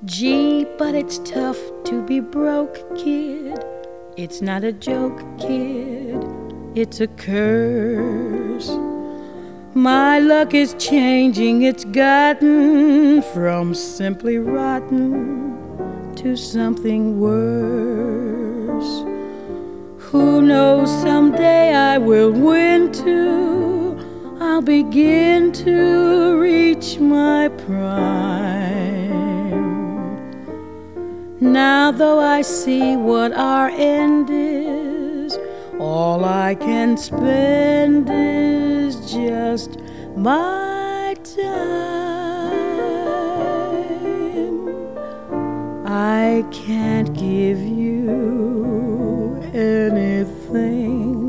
Gee, but it's tough to be broke, kid. It's not a joke, kid. It's a curse. My luck is changing. It's gotten from simply rotten to something worse. Who knows, someday I will win too. I'll begin to reach my prime. Now though I see what our end is, all I can spend is just my time. I can't give you anything